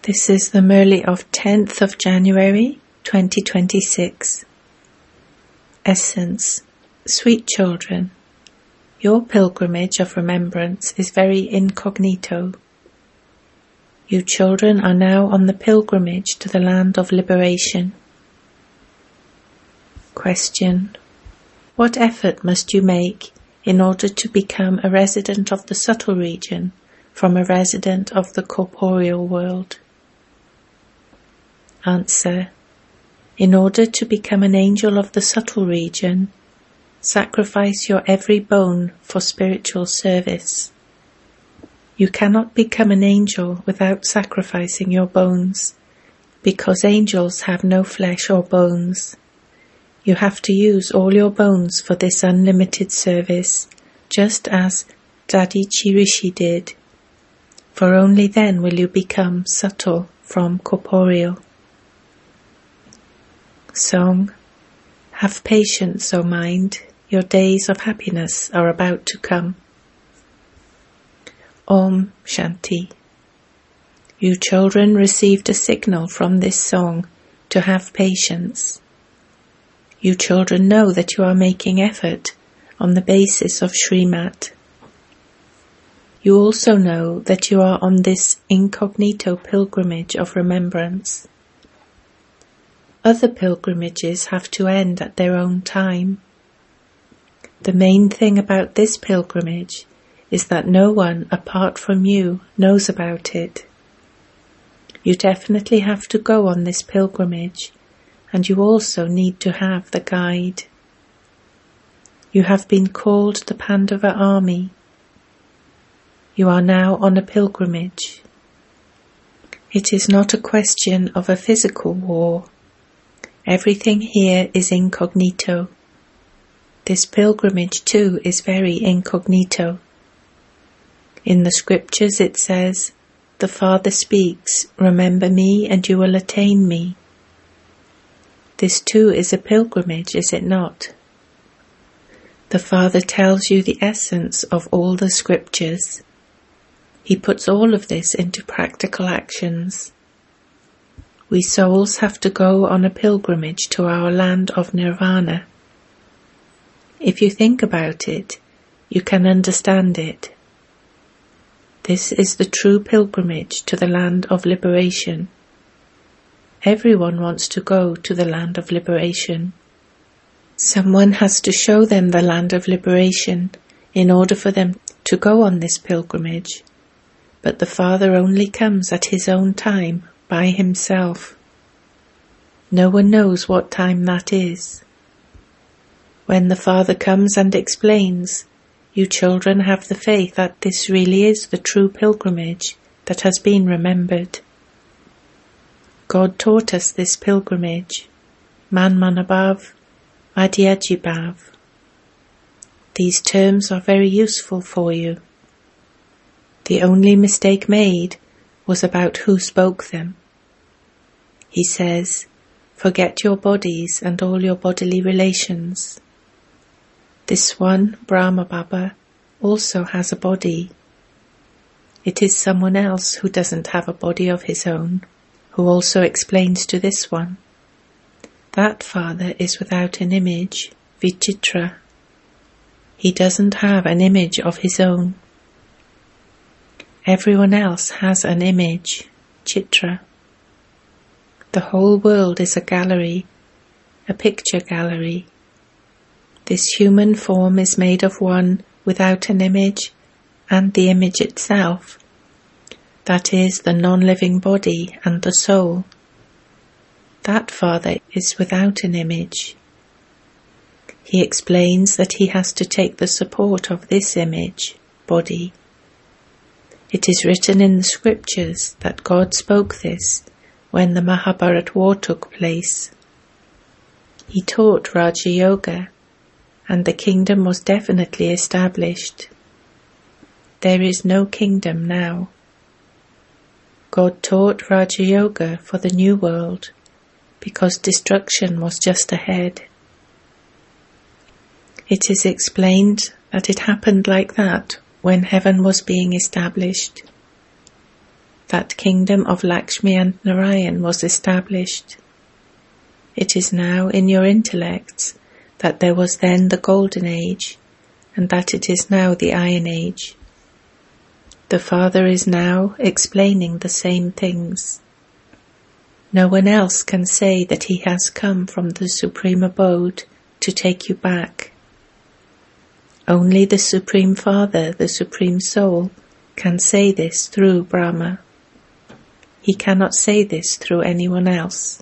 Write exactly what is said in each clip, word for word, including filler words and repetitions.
This is the Murli of tenth of January, twenty twenty-six. Essence. Sweet children, your pilgrimage of remembrance is very incognito. You children are now on the pilgrimage to the land of liberation. Question. What effort must you make in order to become a resident of the subtle region from a resident of the corporeal world? Answer. In order to become an angel of the subtle region, sacrifice your every bone for spiritual service. You cannot become an angel without sacrificing your bones, because angels have no flesh or bones. You have to use all your bones for this unlimited service, just as Dadichi Rishi did, for only then will you become subtle from corporeal. Song. Have patience, O mind, your days of happiness are about to come. Om Shanti. You children received a signal from this song to have patience. You children know that you are making effort on the basis of Srimat. You also know that you are on this incognito pilgrimage of remembrance. Other pilgrimages have to end at their own time. The main thing about this pilgrimage is that no one apart from you knows about it. You definitely have to go on this pilgrimage, and you also need to have the guide. You have been called the Pandava army. You are now on a pilgrimage. It is not a question of a physical war. Everything here is incognito. This pilgrimage too is very incognito. In the scriptures it says, "The Father speaks, remember me and you will attain me." This too is a pilgrimage, is it not? The Father tells you the essence of all the scriptures. He puts all of this into practical actions. We souls have to go on a pilgrimage to our land of nirvana. If you think about it, you can understand it. This is the true pilgrimage to the land of liberation. Everyone wants to go to the land of liberation. Someone has to show them the land of liberation in order for them to go on this pilgrimage. But the Father only comes at his own time, by himself. No one knows what time that is. When the Father comes and explains, you children have the faith that this really is the true pilgrimage that has been remembered. God taught us this pilgrimage, Manmanabhav, Madhyajibhav. These terms are very useful for you. The only mistake made was about who spoke them. He says, forget your bodies and all your bodily relations. This one, Brahma Baba, also has a body. It is someone else who doesn't have a body of his own, who also explains to this one. That Father is without an image, Vichitra. He doesn't have an image of his own. Everyone else has an image, Chitra. The whole world is a gallery, a picture gallery. This human form is made of one without an image and the image itself, that is, the non-living body and the soul. That Father is without an image. He explains that he has to take the support of this image, body. It is written in the scriptures that God spoke this when the Mahabharat war took place. He taught Raja Yoga, and the kingdom was definitely established. There is no kingdom now. God taught Raja Yoga for the new world, because destruction was just ahead. It is explained that it happened like that when heaven was being established. that kingdom of Lakshmi and Narayan was established. It is now in your intellects that there was then the Golden Age, and that it is now the Iron Age. The Father is now explaining the same things. No one else can say that he has come from the Supreme Abode to take you back. Only the Supreme Father, the Supreme Soul, can say this through Brahma. He cannot say this through anyone else.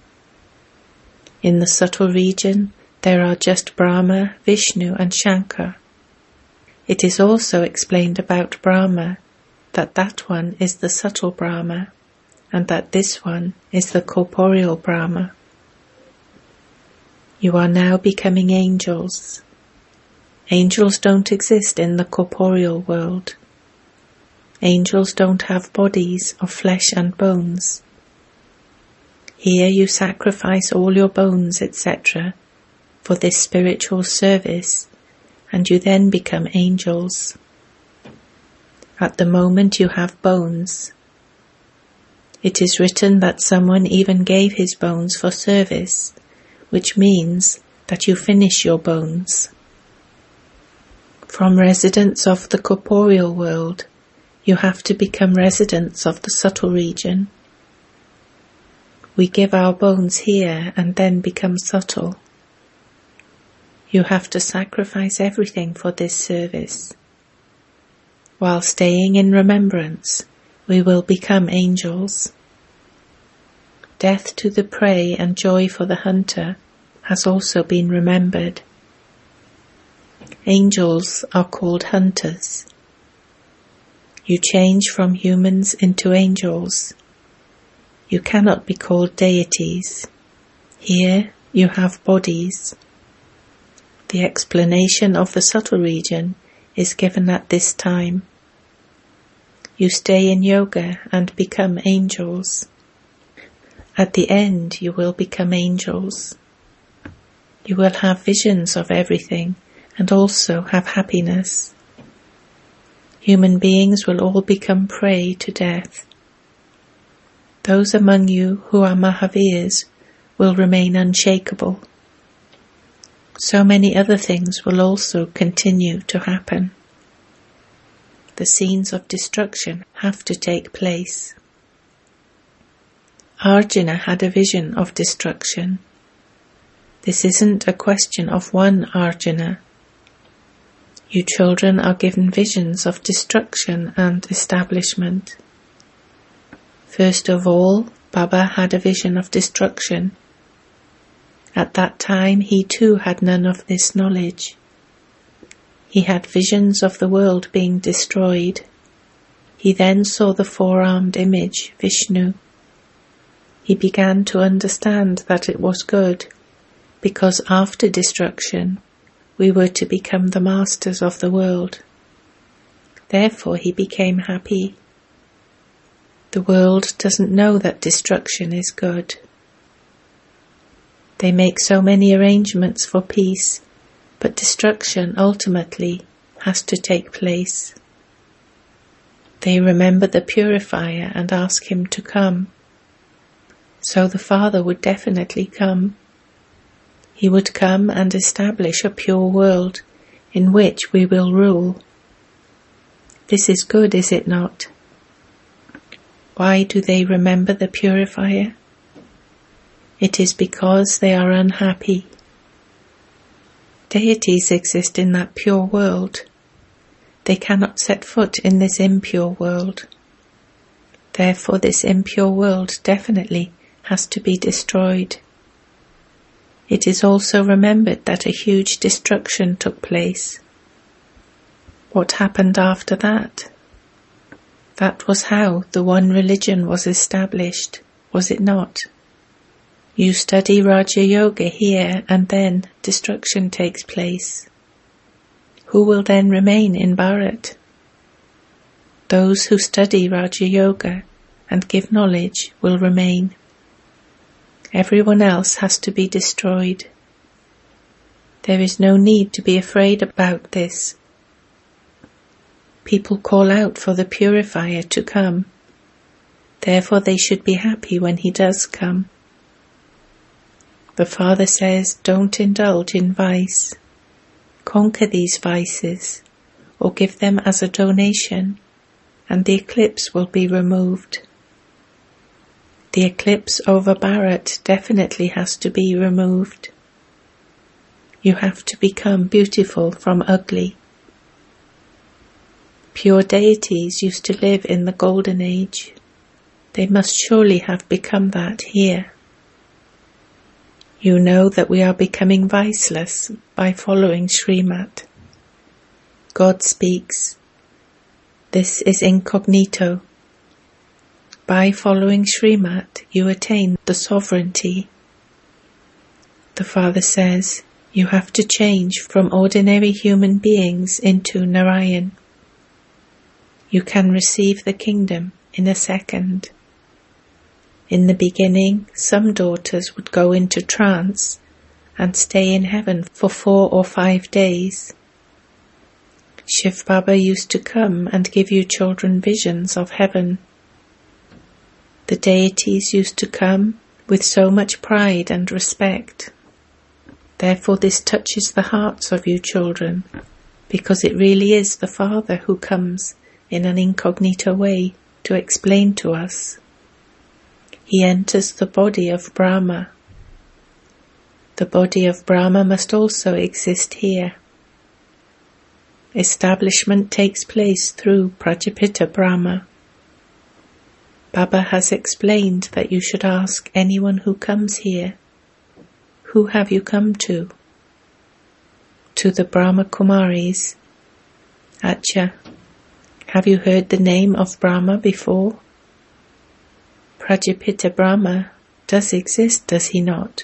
In the subtle region, there are just Brahma, Vishnu and Shankar. It is also explained about Brahma that that one is the subtle Brahma and that this one is the corporeal Brahma. You are now becoming angels. Angels don't exist in the corporeal world. Angels don't have bodies of flesh and bones. Here you sacrifice all your bones, et cetera, for this spiritual service, and you then become angels. At the moment you have bones. It is written that someone even gave his bones for service, which means that you finish your bones. From residents of the corporeal world, you have to become residents of the subtle region. We give our bones here and then become subtle. You have to sacrifice everything for this service. While staying in remembrance, we will become angels. Death to the prey and joy for the hunter has also been remembered. Angels are called hunters. You change from humans into angels. You cannot be called deities. Here you have bodies. The explanation of the subtle region is given at this time. You stay in yoga and become angels. At the end you will become angels. You will have visions of everything and also have happiness. Human beings will all become prey to death. Those among you who are Mahavirs will remain unshakable. So many other things will also continue to happen. The scenes of destruction have to take place. Arjuna had a vision of destruction. This isn't a question of one Arjuna. You children are given visions of destruction and establishment. First of all, Baba had a vision of destruction. At that time he too had none of this knowledge. He had visions of the world being destroyed. He then saw the four-armed image, Vishnu. He began to understand that it was good, because after destruction we were to become the masters of the world. Therefore he became happy. The world doesn't know that destruction is good. They make so many arrangements for peace, but destruction ultimately has to take place. They remember the purifier and ask him to come. So the Father would definitely come. He would come and establish a pure world in which we will rule. This is good, is it not? Why do they remember the purifier? It is because they are unhappy. Deities exist in that pure world. They cannot set foot in this impure world. Therefore this impure world definitely has to be destroyed. It is also remembered that a huge destruction took place. What happened after that? That was how the one religion was established, was it not? You study Raja Yoga here and then destruction takes place. Who will then remain in Bharat? Those who study Raja Yoga and give knowledge will remain. Everyone else has to be destroyed. There is no need to be afraid about this. People call out for the purifier to come. Therefore they should be happy when he does come. The Father says, don't indulge in vice. Conquer these vices, or give them as a donation, and the eclipse will be removed. The eclipse over Bharat definitely has to be removed. You have to become beautiful from ugly. Pure deities used to live in the Golden Age. They must surely have become that here. You know that we are becoming viceless by following Srimad. God speaks. This is incognito. By following Srimad, you attain the sovereignty. The Father says, you have to change from ordinary human beings into Narayan. You can receive the kingdom in a second. In the beginning, some daughters would go into trance and stay in heaven for four or five days. Shiv Baba used to come and give you children visions of heaven. The deities used to come with so much pride and respect. Therefore this touches the hearts of you children, because it really is the Father who comes in an incognito way to explain to us. He enters the body of Brahma. The body of Brahma must also exist here. Establishment takes place through Prajapita Brahma. Baba has explained that you should ask anyone who comes here, who have you come to? To the Brahma Kumaris. Acha, have you heard the name of Brahma before? Prajapita Brahma does exist, does he not?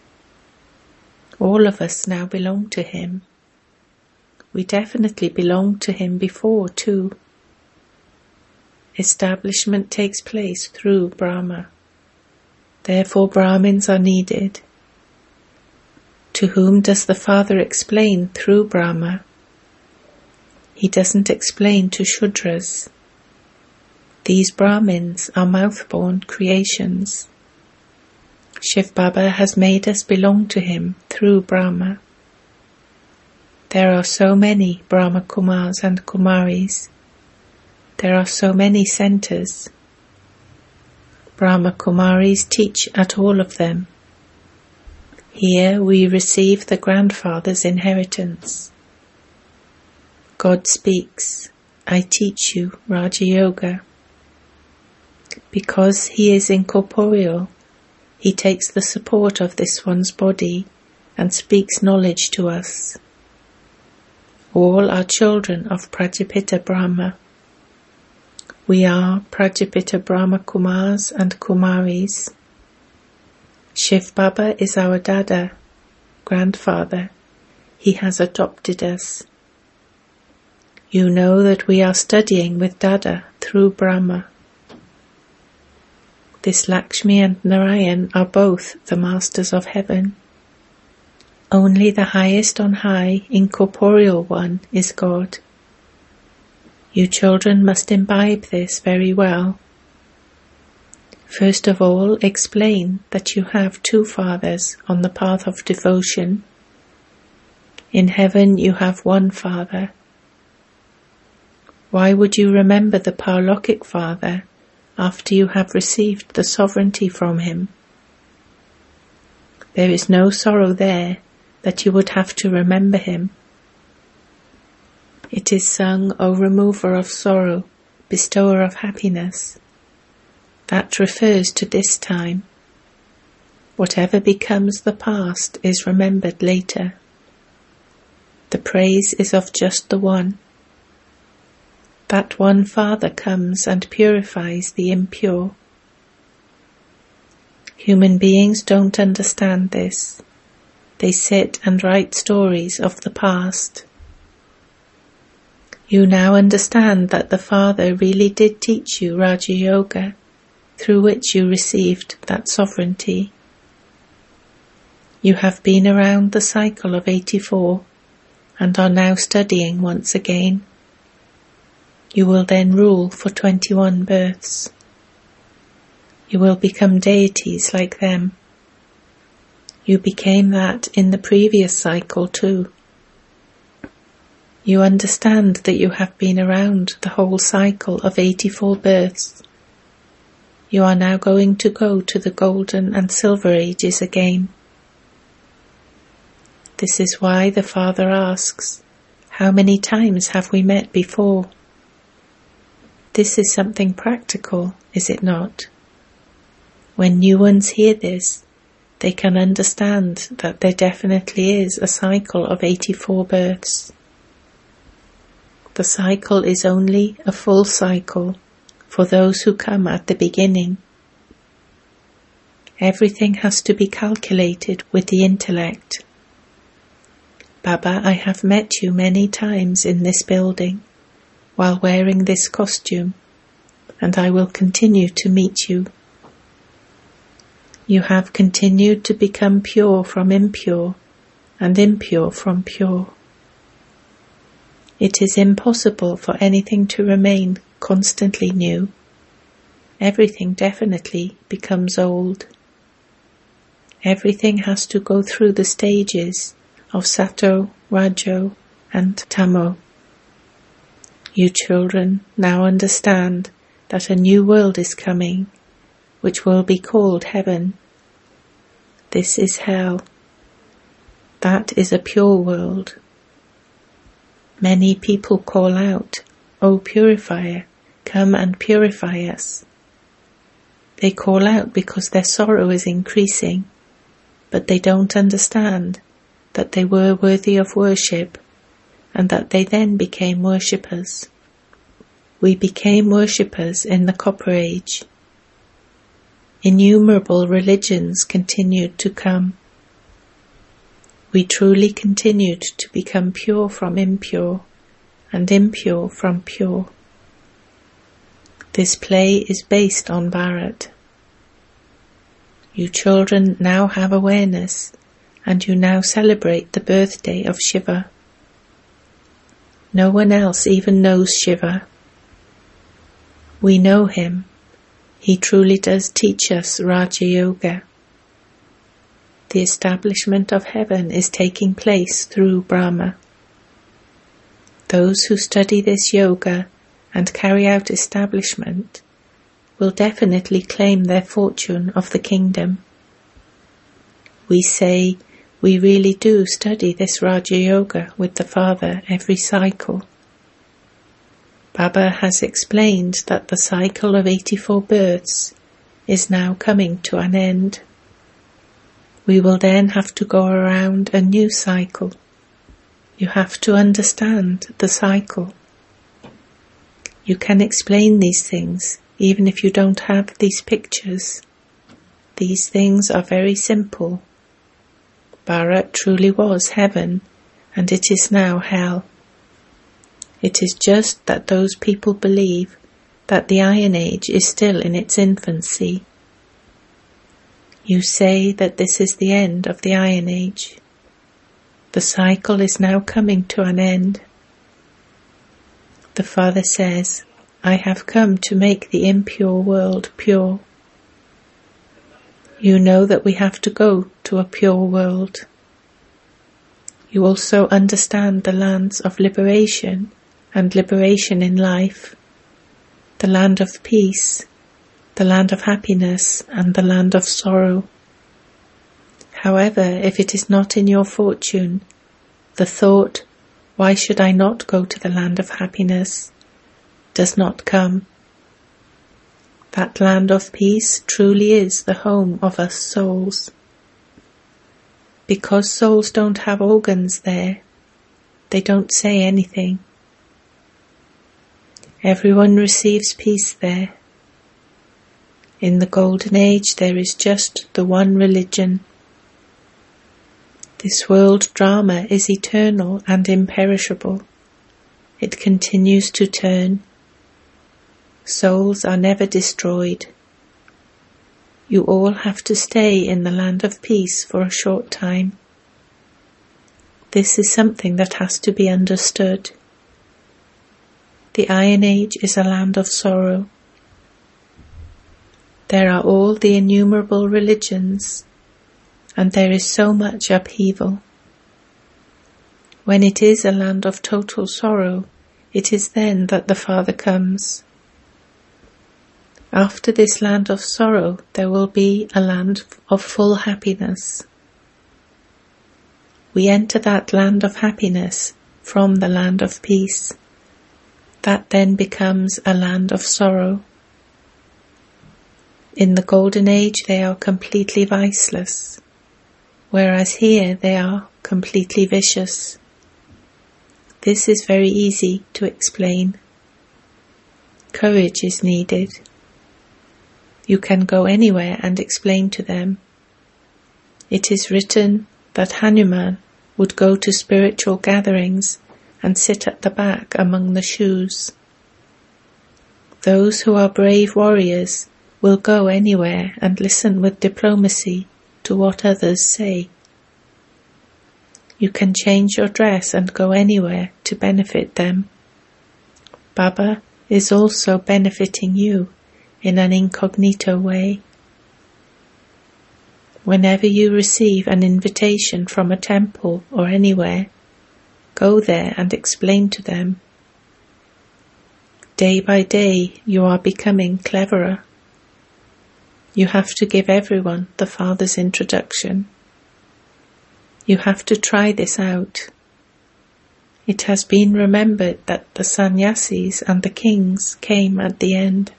All of us now belong to him. We definitely belonged to him before too. Establishment takes place through Brahma. Therefore Brahmins are needed. To whom does the Father explain through Brahma? He doesn't explain to Shudras. These Brahmins are mouth-born creations. Shiv Baba has made us belong to him through Brahma. There are so many Brahma Kumars and Kumaris. There are so many centers. Brahma Kumaris teach at all of them. Here we receive the grandfather's inheritance. God speaks, I teach you Raja Yoga. Because he is incorporeal, he takes the support of this one's body and speaks knowledge to us. All are children of Prajapita Brahma. We are Prajapita Brahma Kumars and Kumaris. Shiv Baba is our Dada, grandfather. He has adopted us. You know that we are studying with Dada through Brahma. This Lakshmi and Narayan are both the masters of heaven. Only the highest on high, incorporeal one is God. You children must imbibe this very well. First of all, explain that you have two fathers on the path of devotion. In heaven you have one Father. Why would you remember the Paralokic Father after you have received the sovereignty from him? There is no sorrow there that you would have to remember him. It is sung, O remover of sorrow, bestower of happiness. That refers to this time. Whatever becomes the past is remembered later. The praise is of just the one. That one Father comes and purifies the impure. Human beings don't understand this. They sit and write stories of the past. You now understand that the Father really did teach you Raja Yoga, through which you received that sovereignty. You have been around the cycle of eighty-four and are now studying once again. You will then rule for twenty-one births. You will become deities like them. You became that in the previous cycle too. You understand that you have been around the whole cycle of eighty-four births. You are now going to go to the golden and silver ages again. This is why the Father asks, how many times have we met before? This is something practical, is it not? When new ones hear this, they can understand that there definitely is a cycle of eighty-four births. The cycle is only a full cycle for those who come at the beginning. Everything has to be calculated with the intellect. Baba, I have met you many times in this building while wearing this costume, and I will continue to meet you. You have continued to become pure from impure, and impure from pure. It is impossible for anything to remain constantly new. Everything definitely becomes old. Everything has to go through the stages of Sato, Rajo, and Tamo. You children now understand that a new world is coming, which will be called heaven. This is hell. That is a pure world. Many people call out, O purifier, come and purify us. They call out because their sorrow is increasing, but they don't understand that they were worthy of worship and that they then became worshippers. We became worshippers in the Copper Age. Innumerable religions continued to come. We truly continued to become pure from impure and impure from pure. This play is based on Bharat. You children now have awareness, and you now celebrate the birthday of Shiva. No one else even knows Shiva. We know him. He truly does teach us Raja Yoga. The establishment of heaven is taking place through Brahma. Those who study this yoga and carry out establishment will definitely claim their fortune of the kingdom. We say we really do study this Raja Yoga with the Father every cycle. Baba has explained that the cycle of eighty-four births is now coming to an end. We will then have to go around a new cycle. You have to understand the cycle. You can explain these things even if you don't have these pictures. These things are very simple. Bharat truly was heaven, and it is now hell. It is just that those people believe that the Iron Age is still in its infancy. You say that this is the end of the Iron Age. The cycle is now coming to an end. The Father says, I have come to make the impure world pure. You know that we have to go to a pure world. You also understand the lands of liberation and liberation in life, the land of peace, the land of happiness, and the land of sorrow. However, if it is not in your fortune, the thought, why should I not go to the land of happiness, does not come. That land of peace truly is the home of us souls. Because souls don't have organs there, they don't say anything. Everyone receives peace there. In the Golden Age there is just the one religion. This world drama is eternal and imperishable. It continues to turn. Souls are never destroyed. You all have to stay in the land of peace for a short time. This is something that has to be understood. The Iron Age is a land of sorrow. There are all the innumerable religions, and there is so much upheaval. When it is a land of total sorrow, it is then that the Father comes. After this land of sorrow, there will be a land of full happiness. We enter that land of happiness from the land of peace. That then becomes a land of sorrow. In the Golden Age they are completely viceless, whereas here they are completely vicious. This is very easy to explain. Courage is needed. You can go anywhere and explain to them. It is written that Hanuman would go to spiritual gatherings and sit at the back among the shoes. Those who are brave warriors will go anywhere and listen with diplomacy to what others say. You can change your dress and go anywhere to benefit them. Baba is also benefiting you in an incognito way. Whenever you receive an invitation from a temple or anywhere, go there and explain to them. Day by day you are becoming cleverer. You have to give everyone the Father's introduction. You have to try this out. It has been remembered that the sannyasis and the kings came at the end.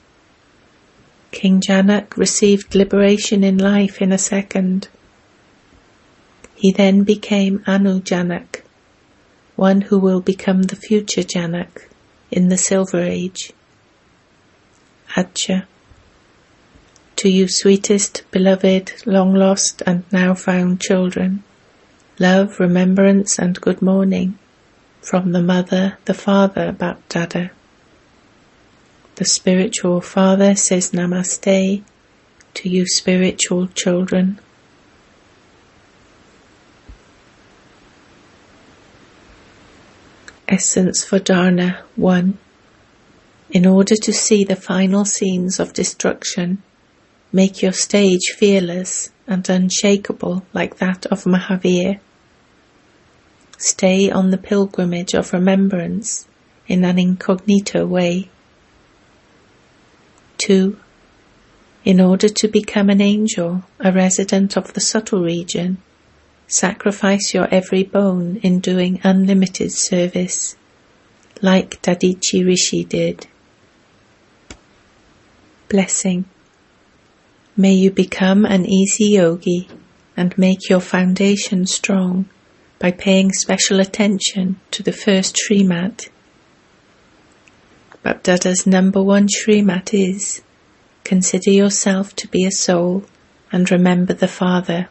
King Janak received liberation in life in a second. He then became Anu Janak, one who will become the future Janak in the Silver Age. Acha. To you sweetest, beloved, long-lost and now-found children, love, remembrance and good morning from the Mother, the Father, Bap-Dada. The Spiritual Father says Namaste to you spiritual children. Essence for Dharna one. In order to see the final scenes of destruction, make your stage fearless and unshakable like that of Mahavir. Stay on the pilgrimage of remembrance in an incognito way. two. In order to become an angel, a resident of the subtle region, sacrifice your every bone in doing unlimited service, like Dadichi Rishi did. Blessing. May you become an easy yogi and make your foundation strong by paying special attention to the first Srimat. Bap-Dada's number one Srimat is, consider yourself to be a soul and remember the Father.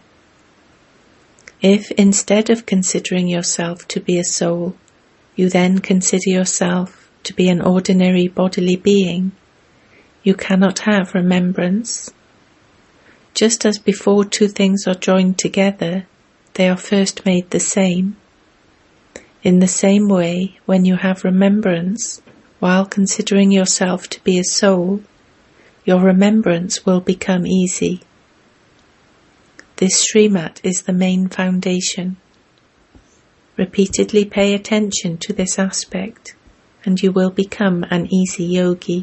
If instead of considering yourself to be a soul, you then consider yourself to be an ordinary bodily being, you cannot have remembrance. Just as before two things are joined together, they are first made the same. In the same way, when you have remembrance, while considering yourself to be a soul, your remembrance will become easy. This Srimat is the main foundation. Repeatedly pay attention to this aspect, and you will become an easy yogi.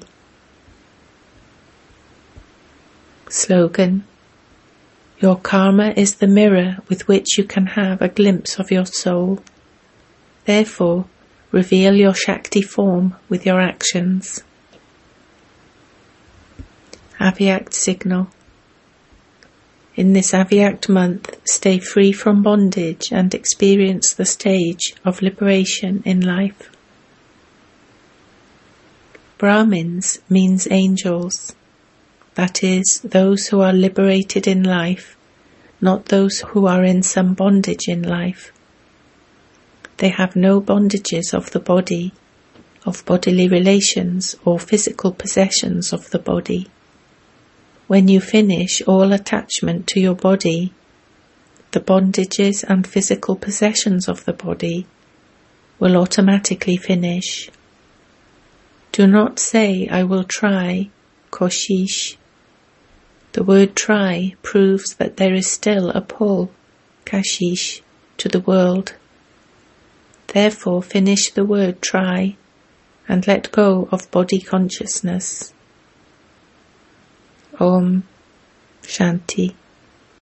Slogan. Your karma is the mirror with which you can have a glimpse of your soul. Therefore, reveal your Shakti form with your actions. Avyakt Signal. In this Avyakt month, stay free from bondage and experience the stage of liberation in life. Brahmins means angels, that is, those who are liberated in life, not those who are in some bondage in life. They have no bondages of the body, of bodily relations or physical possessions of the body. When you finish all attachment to your body, the bondages and physical possessions of the body will automatically finish. Do not say, I will try, koshish, word try proves that there is still a pull, kashish, to the world. Therefore finish the word try and let go of body consciousness. Om Shanti.